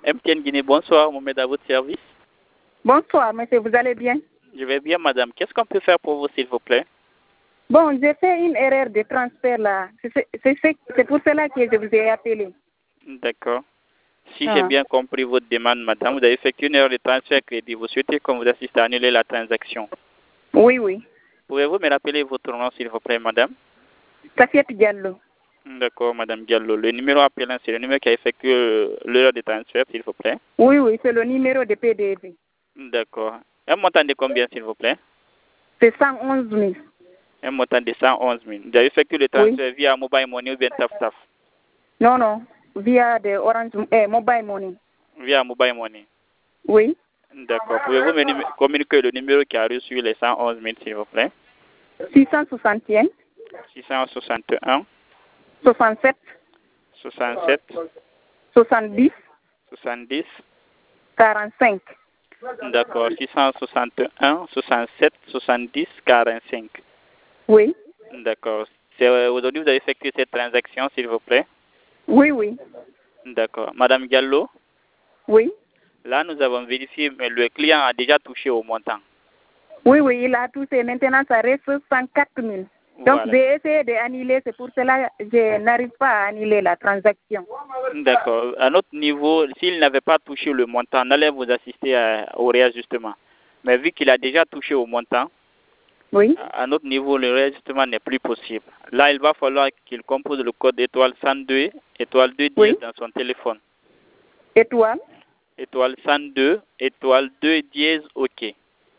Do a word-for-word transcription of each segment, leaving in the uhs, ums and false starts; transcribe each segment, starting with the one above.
M T N Guinée, bonsoir, Mohamed à votre service. Bonsoir, monsieur, vous allez bien? Je vais bien, madame. Qu'est-ce qu'on peut faire pour vous, s'il vous plaît? Bon, j'ai fait une erreur de transfert là. C'est c'est pour cela que je vous ai appelé. D'accord. Si Ah. j'ai bien compris votre demande, madame, vous avez effectué une erreur de transfert crédit. Vous souhaitez qu'on vous assiste à annuler la transaction. Oui, oui. Pouvez-vous me rappeler votre nom, s'il vous plaît, madame? Safiat Diallo. D'accord, madame Diallo. Le numéro appelant, c'est le numéro qui a effectué euh, l'erreur de transfert, s'il vous plaît? Oui, oui, c'est le numéro de P D V. D'accord. Un montant de combien, s'il vous plaît? C'est cent onze mille. Un montant de cent onze mille. Vous avez effectué le transfert Oui. via Mobile Money ou bien Taf Taf? Non, non, via de Orange, eh, Mobile Money. Via Mobile Money. Oui. D'accord. Pouvez-vous me numé- communiquer le numéro qui a reçu les cent onze mille, s'il vous plaît? six cent soixante et un. six cent soixante et un, soixante-sept. soixante-sept, soixante-dix. soixante-dix. quarante-cinq. D'accord. six cent soixante et un, soixante-sept, soixante-dix, quarante-cinq. Oui. D'accord. C'est, euh, Aujourd'hui, vous avez effectué cette transaction, s'il vous plaît? Oui, oui. D'accord. Madame Gallo, Oui. là, nous avons vérifié, mais le client a déjà touché au montant. Oui, oui, il a touché. Maintenant, ça reste cent quatre mille. Donc, Voilà. j'ai essayé d'annuler. C'est pour cela que je n'arrive pas à annuler la transaction. D'accord. À notre niveau, s'il n'avait pas touché le montant, on allait vous assister à- au réajustement. Mais vu qu'il a déjà touché au montant, Oui. à notre niveau, le réajustement n'est plus possible. Là, il va falloir qu'il compose le code étoile cent deux, étoile deux dièse Oui. dans son téléphone. Étoile. Étoile cent deux, étoile deux dièse OK.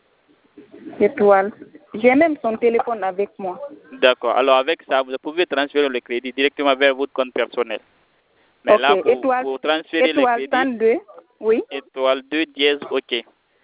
Étoile. J'ai même son téléphone avec moi. D'accord. Alors, avec ça, vous pouvez transférer le crédit directement vers votre compte personnel. Mais Ok. là, pour, Étoile. pour transférer le Étoile crédit, cent deux. Oui. étoile deux dièse OK.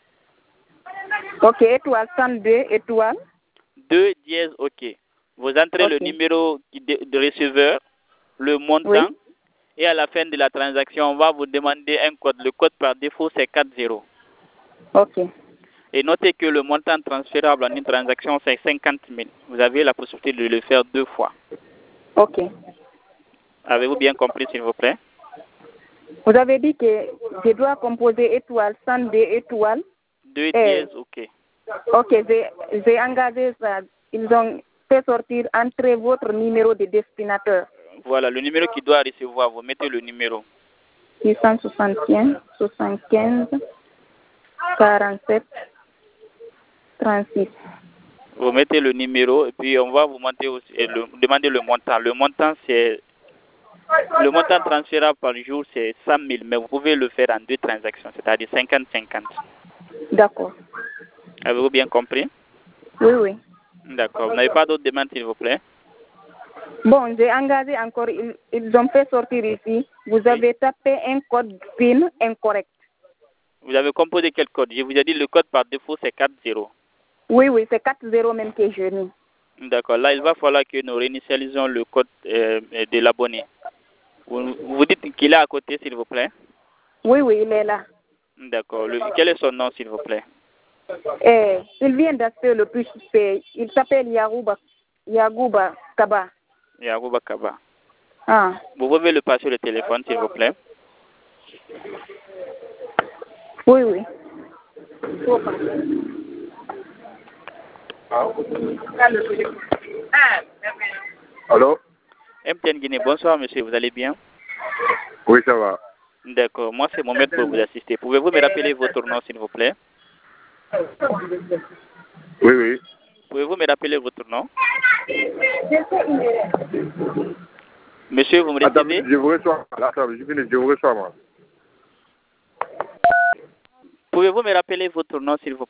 Ok. Étoile cent deux. Étoile. deux dièse OK. Vous entrez le Ok. numéro de, de receveur, le montant, Oui. et à la fin de la transaction, on va vous demander un code. Le code par défaut, c'est quatre zéro. Ok. Et notez que le montant transférable en une transaction, c'est cinquante mille. Vous avez la possibilité de le faire deux fois. Ok. Avez-vous bien compris, s'il vous plaît? Vous avez dit que je dois composer étoile cent deux étoiles. deux Eh. dièse OK. Ok. J'ai j'ai engagé ça. Ils ont fait sortir entre votre numéro de destinateur. Voilà, le numéro qui doit recevoir, vous mettez le numéro. six cent soixante et un, soixante-quinze, quarante-sept, trente-six. Vous mettez le numéro et puis on va vous monter aussi, et le, demander le montant. Le montant, c'est le montant transférable par jour, c'est cent mille, mais vous pouvez le faire en deux transactions, c'est-à-dire cinquante cinquante. D'accord. Avez-vous bien compris? Oui, oui. D'accord. Vous n'avez pas d'autres demandes, s'il vous plaît? Bon, j'ai engagé encore, ils, ils ont fait sortir ici. Vous avez tapé un code P I N incorrect. Vous avez composé quel code? Je vous ai dit le code par défaut, c'est quatre zéro. Oui, oui, c'est quatre zéro même que j'ai mis. D'accord. Là, il va falloir que nous réinitialisons le code euh, de l'abonné. Vous, vous dites qu'il est à côté, s'il vous plaît? Oui, oui, il est là. D'accord. Le- Quel est son nom, s'il vous plaît? Eh, il vient d'acheter le plus suspect. Il s'appelle Yarouba, Yagouba Kaba. Yarouba Kaba. Ah. Vous pouvez le passer le téléphone, s'il vous plaît? Oui, oui. Allô? M T N Guinée, bonsoir monsieur, vous allez bien? Oui, ça va. D'accord, moi c'est Mohamed pour vous assister. Pouvez-vous me rappeler votre nom, s'il vous plaît? Oui, oui. Pouvez-vous me rappeler votre nom? Monsieur, vous me Attends, recevez? je vous reçois. Attends, je finis, je vous reçois, moi. Pouvez-vous me rappeler votre nom, s'il vous plaît?